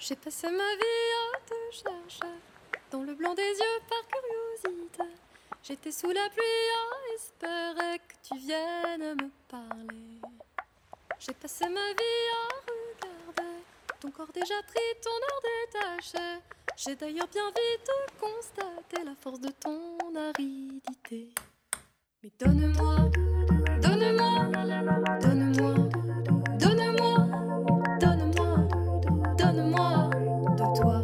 J'ai passé ma vie à te chercher, dans le blanc des yeux par curiosité. J'étais sous la pluie à espérer que tu viennes me parler. J'ai passé ma vie à regarder ton corps déjà pris, ton air détaché. J'ai d'ailleurs bien vite constaté la force de ton aridité. Mais donne-moi, donne-moi, donne-moi, donne-moi, donne-moi, donne-moi de toi.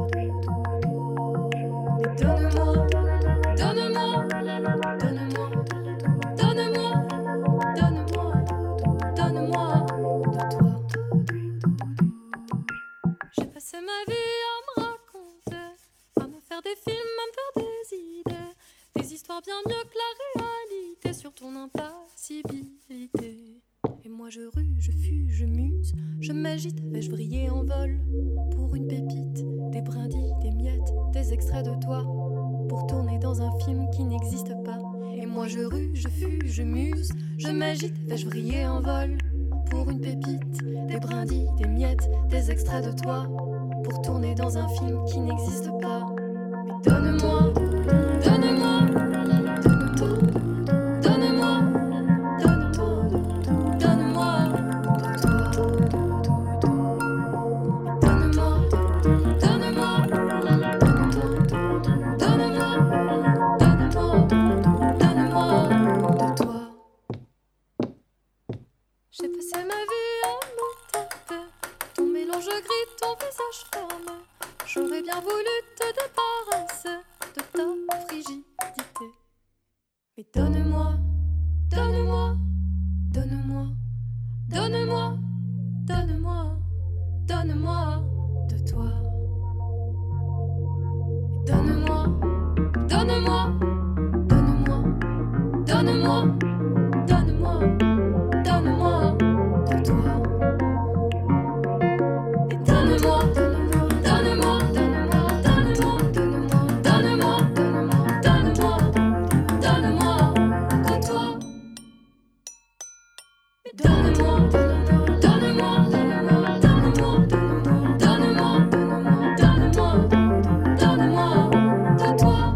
Mais donne-moi, donne-moi, donne-moi, donne-moi, donne-moi, donne-moi de toi. J'ai passé ma vie à me raconter, à me faire des films, à me faire des idées, des histoires bien mieux que la réalité sur ton impassibilité. Et moi je rue, je fuis, je muse, je m'agite, vais-je vriller en vol pour une pépite, des brindilles, des miettes, des extraits de toi, pour tourner dans un film qui n'existe pas. Et moi je rue, je fuis, je muse, je m'agite, vais-je vriller en vol pour une pépite, des brindilles, des miettes, des extraits de toi, pour tourner dans un film qui n'existe pas. Mais donne-moi, donne-moi, donne-moi, donne-moi, donne-moi, donne-moi de toi. Donne-moi, donne-moi, donne-moi, donne-moi, donne-moi de toi. J'ai passé ma vie à me tâter, ton mélange gris, ton visage fermé. J'aurais bien voulu te débarrasser de ta frigidité. Mais donne-moi, donne-moi, donne-moi, donne-moi, donne-moi, donne-moi de toi. Mais donne-moi, donne-moi, donne-moi, donne-moi, donne-moi, donne-moi de toi. Et donne-moi, donne-moi, donne-moi, donne-moi, donne-moi, donne-moi, donne-moi, donne-moi, donne-moi de toi. Et donne-moi, donne-moi, donne-moi, donne-moi, donne-moi, donne-moi, donne-moi, donne-moi de toi.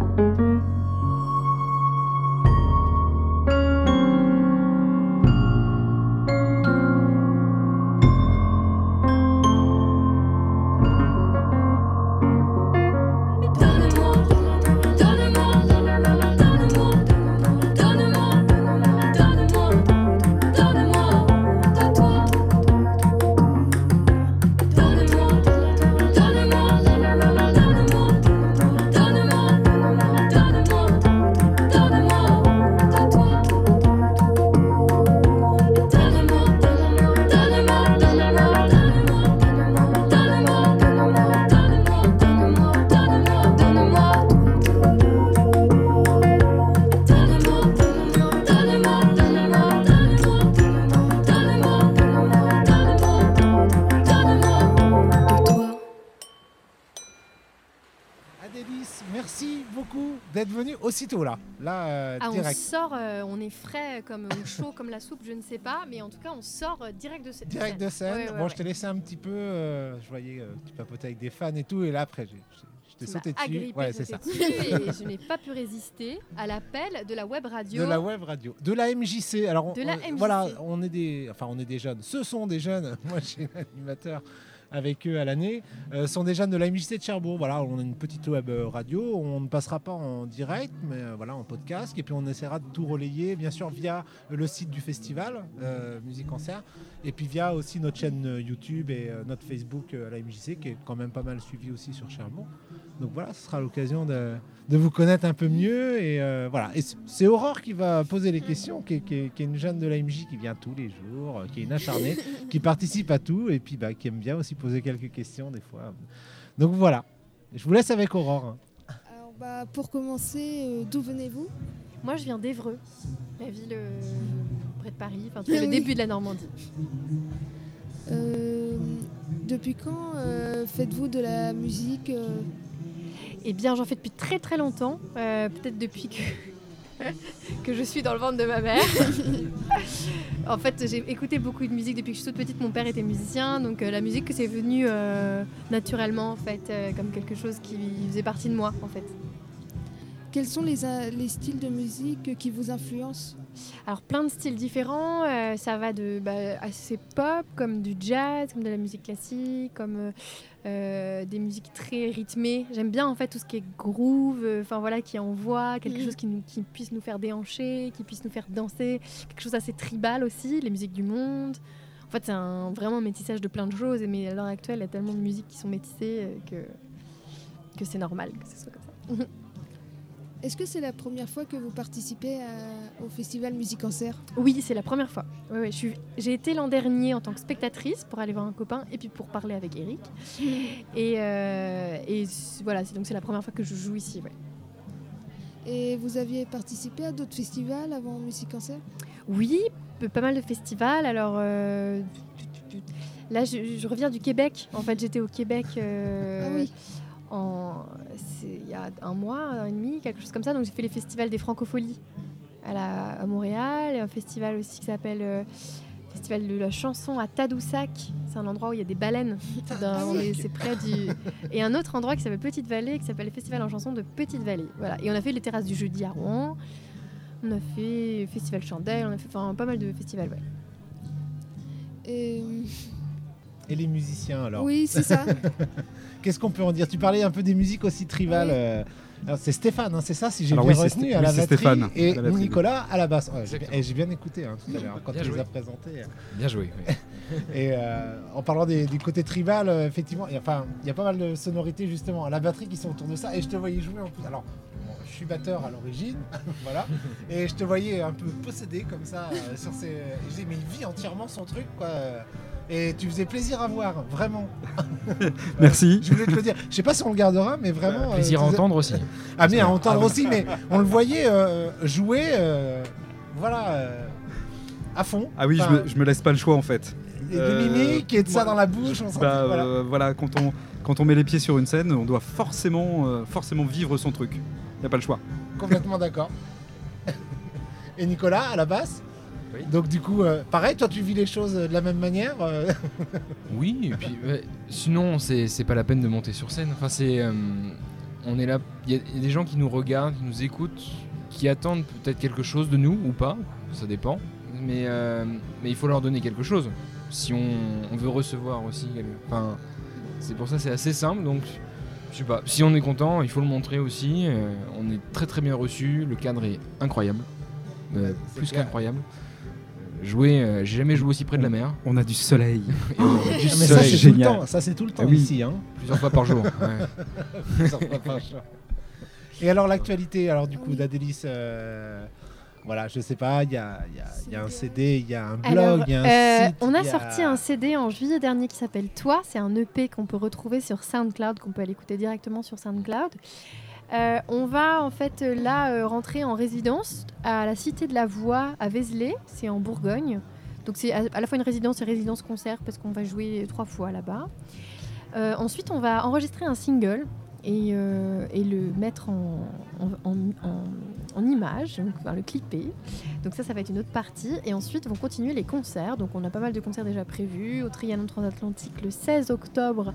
Adélis, merci beaucoup d'être venu aussitôt là. On Direct. sort, on est frais ou chaud comme la soupe, je ne sais pas, mais en tout cas on sort direct de cette Direct de scène. Ouais, Bon, ouais. je t'ai laissé un petit peu, je voyais que tu papotais avec des fans et tout, et là après, je t'ai Tu sauté m'as dessus. agrippé, Ouais, c'est ça. dessus et je n'ai pas pu résister à l'appel de la web radio. De la web radio, de la MJC. Alors, De la MJC. voilà, on est des jeunes. Ce sont des jeunes. Moi, je suis animateur avec eux à l'année. Sont des jeunes de la MJC de Cherbourg. Voilà, on a une petite web radio. On ne passera pas en direct, mais voilà, en podcast. Et puis, on essaiera de tout relayer, bien sûr, via le site du festival Musique Concert. Et puis, via aussi notre chaîne YouTube et notre Facebook à la MJC, qui est quand même pas mal suivi aussi sur Cherbourg. Donc voilà, ce sera l'occasion de vous connaître un peu mieux. Et voilà. Et c'est Aurore qui va poser les questions, qui est une jeune de la MJ qui vient tous les jours, qui est une acharnée, qui participe à tout et puis qui aime bien aussi poser quelques questions des fois. Donc voilà, je vous laisse avec Aurore. Alors, pour commencer, d'où venez-vous ? Moi je viens d'Évreux, la ville près de Paris, le début de la Normandie. Depuis quand faites-vous de la musique Eh bien, j'en fais depuis très très longtemps. Peut-être depuis que que je suis dans le ventre de ma mère. En fait, j'ai écouté beaucoup de musique depuis que je suis toute petite. Mon père était musicien, donc la musique que c'est venu naturellement en fait, comme quelque chose qui faisait partie de moi en fait. Quels sont les styles de musique qui vous influencent ? Alors plein de styles différents, ça va de assez pop, comme du jazz, comme de la musique classique, comme des musiques très rythmées. J'aime bien en fait tout ce qui est groove, qui envoie quelque chose qui puisse nous faire déhancher, qui puisse nous faire danser, quelque chose assez tribal aussi, les musiques du monde. En fait c'est vraiment un métissage de plein de choses, mais à l'heure actuelle il y a tellement de musiques qui sont métissées que c'est normal que ce soit comme ça. Est-ce que c'est la première fois que vous participez au festival Musique-Concert ? Oui, c'est la première fois. Ouais, j'ai été l'an dernier en tant que spectatrice pour aller voir un copain et puis pour parler avec Eric. Et voilà, c'est la première fois que je joue ici. Ouais. Et vous aviez participé à d'autres festivals avant Musique-Concert ? Oui, pas mal de festivals. Alors là, je reviens du Québec. En fait, j'étais au Québec. Ah oui. Il y a un mois, un an et demi, quelque chose comme ça. Donc j'ai fait les festivals des Francopholies à Montréal, et un festival aussi qui s'appelle Festival de la chanson à Tadoussac. C'est un endroit où il y a des baleines. C'est près du... Et un autre endroit qui s'appelle Petite Vallée, qui s'appelle le Festival en chanson de Petite Vallée. Voilà. Et on a fait les terrasses du jeudi à Rouen. On a fait Festival Chandelle. On a fait pas mal de festivals. Ouais. Et les musiciens alors ? Oui, c'est ça. Qu'est-ce qu'on peut en dire ? Tu parlais un peu des musiques aussi tribales. Alors c'est Stéphane, c'est ça, si j'ai bien retenu, à la batterie, Stéphane, et à la batterie, Nicolas à la basse. J'ai bien écouté tout à l'heure quand Bien tu les joué. as présentés. Bien joué. Oui. Et en parlant du côté tribal, effectivement, il y a pas mal de sonorités justement à la batterie qui sont autour de ça. Et je te voyais jouer en plus. Alors, je suis batteur à l'origine, voilà. Et je te voyais un peu possédé comme ça sur ces. Je disais, mais il vit entièrement son truc, quoi. Et tu faisais plaisir à voir, vraiment. Merci. Je voulais te le dire. Je sais pas si on le gardera, mais vraiment. Plaisir à entendre aussi. Ah mais à entendre aussi, mais on le voyait jouer, à fond. Ah oui, je me laisse pas le choix en fait. Et des mimiques et de ça dans la bouche. On sentait, voilà, quand on met les pieds sur une scène, on doit forcément vivre son truc. Y a pas le choix. Complètement d'accord. Et Nicolas à la basse. Oui. Donc du coup, pareil, toi tu vis les choses de la même manière. Oui, et puis sinon c'est pas la peine de monter sur scène. Enfin on est là, il y a des gens qui nous regardent, qui nous écoutent, qui attendent peut-être quelque chose de nous ou pas, ça dépend. Mais il faut leur donner quelque chose. Si on veut recevoir aussi, c'est pour ça c'est assez simple. Donc je sais pas, si on est content, il faut le montrer aussi. On est très très bien reçu, le cadre est incroyable, plus qu'incroyable. J'ai jamais joué aussi près de la mer. On a du soleil. Mais ça c'est tout le temps. Ça c'est tout le temps ici. Plusieurs fois par jour. Ouais. Plusieurs fois par jour. Et alors l'actualité, du coup d'Adélis, je sais pas, il y a un CD, il y a un blog, il y a un site. On a sorti un CD en juillet dernier qui s'appelle Toi. C'est un EP qu'on peut retrouver sur SoundCloud, qu'on peut aller écouter directement sur SoundCloud. On va en fait rentrer en résidence à la Cité de la Voix à Vézelay, c'est en Bourgogne. Donc c'est à la fois une résidence et résidence concert parce qu'on va jouer 3 fois là-bas. Ensuite on va enregistrer un single et le mettre en image, donc le clipper. Donc ça va être une autre partie. Et ensuite vont continuer les concerts. Donc on a pas mal de concerts déjà prévus au Trianon Transatlantique le 16 octobre.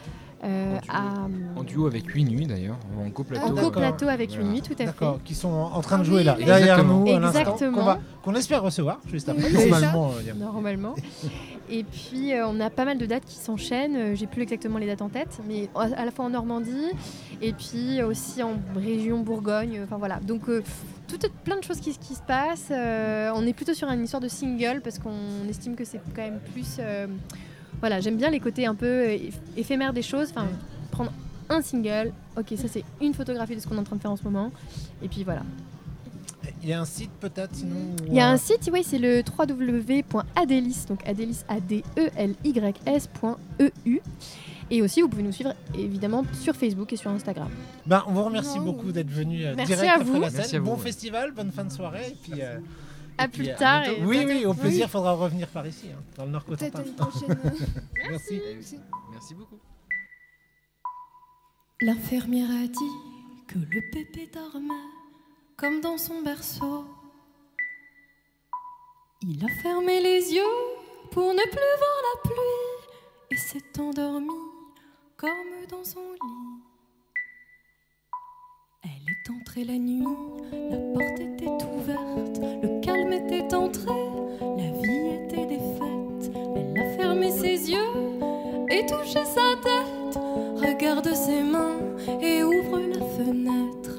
En duo avec 8 nuits d'ailleurs, en coplateau. En coplateau avec 8 nuits, tout à fait. D'accord, qui sont en train de jouer là, derrière nous à l'instant, qu'on espère recevoir juste après. Oui, Normalement. Et puis on a pas mal de dates qui s'enchaînent, j'ai plus exactement les dates en tête, mais à la fois en Normandie et puis aussi en région Bourgogne, Donc plein de choses qui se passent. On est plutôt sur une histoire de single parce qu'on estime que c'est quand même plus... j'aime bien les côtés un peu éphémères des choses. Prendre un single, ok, ça c'est une photographie de ce qu'on est en train de faire en ce moment. Et puis voilà. Il y a un site peut-être sinon. Il y a un site, oui, c'est le www.adelis, donc Adelis ADELYS.eu. Et aussi, vous pouvez nous suivre évidemment sur Facebook et sur Instagram. On vous remercie beaucoup d'être venu direct après la scène. Bon festival, bonne fin de soirée. Et puis, à plus tard. Oui, au plaisir, il faudra revenir par ici, dans le Nord-Cotentin. Peut-être une prochaine. Merci. Merci beaucoup. L'infirmière a dit que le bébé dormait comme dans son berceau. Il a fermé les yeux pour ne plus voir la pluie et s'est endormi comme dans son lit. Elle est entrée la nuit, la porte était ouverte, le calme était entré, la vie était défaite. Elle a fermé ses yeux et touché sa tête, regarde ses mains et ouvre la fenêtre.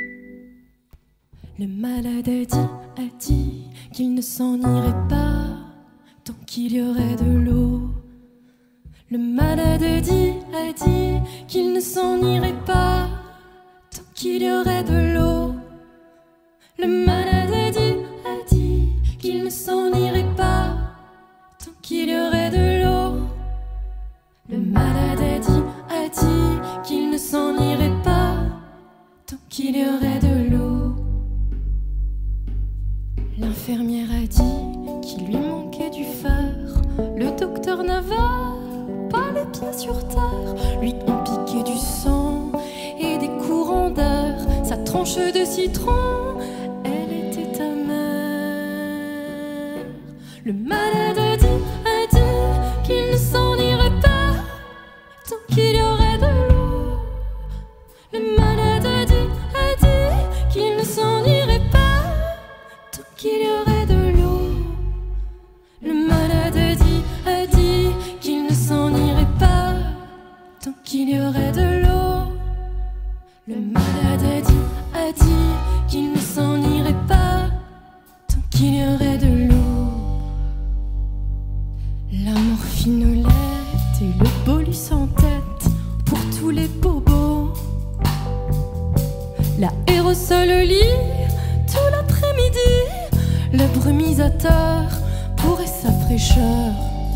Le malade a dit qu'il ne s'en irait pas tant qu'il y aurait de l'eau. Le malade a dit qu'il ne s'en irait pas tant qu'il y aurait de l'eau. Le malade a dit qu'il ne s'en irait pas tant qu'il y aurait de l'eau. Le malade a dit qu'il ne s'en irait pas tant qu'il y aurait de l'eau. L'infirmière a dit qu'il lui manquait du fer. Le docteur n'avait pas les pieds sur terre. Lui ont piqué du sang et des courants d'air. Sa tranche de citron, elle était amère. Le malade a dit qu'il ne s'en irait pas tant qu'il y aurait de l'eau. Le malade a dit qu'il ne s'en irait pas tant qu'il y aurait de l'eau. Le malade a dit qu'il ne s'en irait pas tant qu'il y aurait de l'eau. Le malade a dit qu'il ne s'en irait pas tant qu'il y aurait de l'eau. La morphinolette et le bolus en tête pour tous les bobos. L'aérosol au lit tout l'après-midi. Le brumisateur pour sa fraîcheur.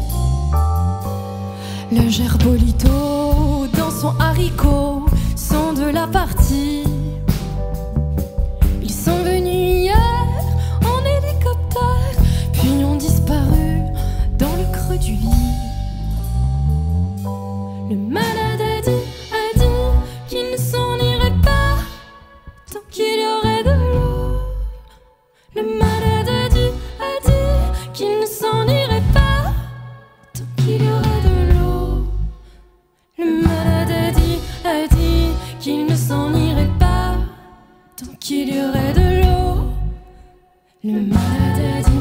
Le gerbolito dans son haricot sont de la partie. Ils sont venus hier en hélicoptère, puis ont disparu dans le creux du lit. Le malade a dit qu'il ne s'en irait pas tant qu'il y aurait de l'eau. Le malade a dit qu'il ne s'en irait pas tant qu'il y aurait de l'eau. Le malade a dit qu'il ne s'en irait pas tant qu'il y aurait de l'eau. Le malade a dit